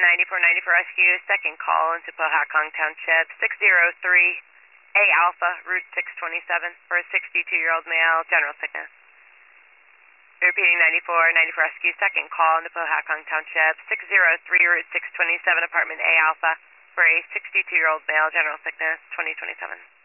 9494 Rescue, second call into Pohatcong Township, 603A Alpha, Route 627, for a 62-year-old male, general sickness. Repeating 9494 Rescue, second call into Pohatcong Township, 603 Route 627, apartment A Alpha, for a 62-year-old male, general sickness, 2027.